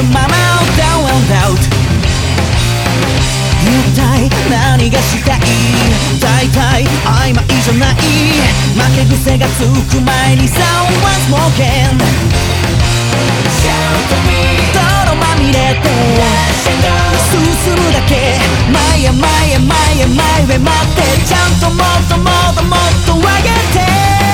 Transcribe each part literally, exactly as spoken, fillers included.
まま Down and out 一体何がしたい大体曖昧じゃない負け癖がつく前に Someone's smoking泥まみれで進むだけ前へ前へ前へ前へ待ってちゃんともっともっともっと上げて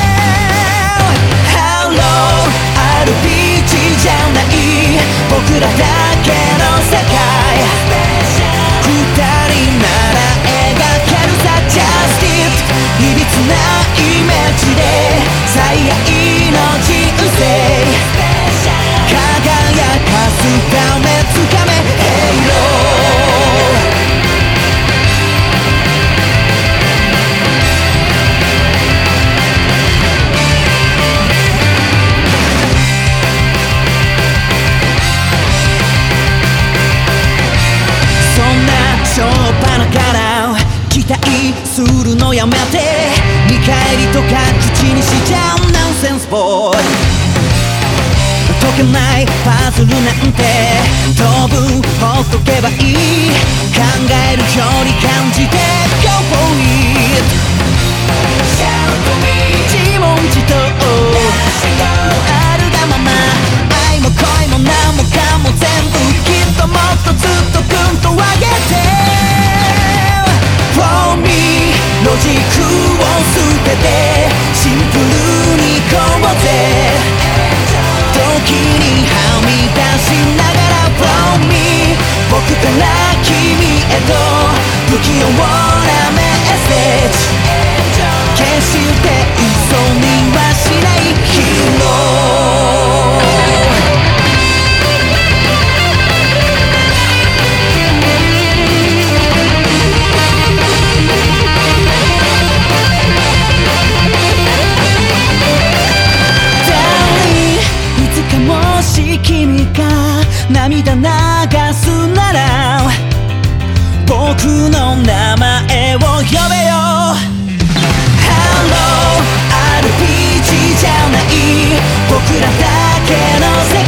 Hello アールピージー じゃない僕らだけの世界二人なら描けるさ Just it いびつなイメージで最愛の人生輝かすためつかめ Halo そんなしょっぱなから期待するのやめて見返りとか口にしちゃう Nonsense boy解けないパズルなんて当分ほっとけばいい考えるより感じて Go for it 自問自答あるがまま愛も恋も何もかも全部きっともっとずっとぐんと上げて For me ロジックを捨ててシンプルに行こうぜ時にはみ出しながら From me 僕から君へと不器用なメッセージ決して嘘にはしないヒーローもし君が涙流すなら僕の名前を呼べよ Hello アールピージー じゃない僕らだけの世界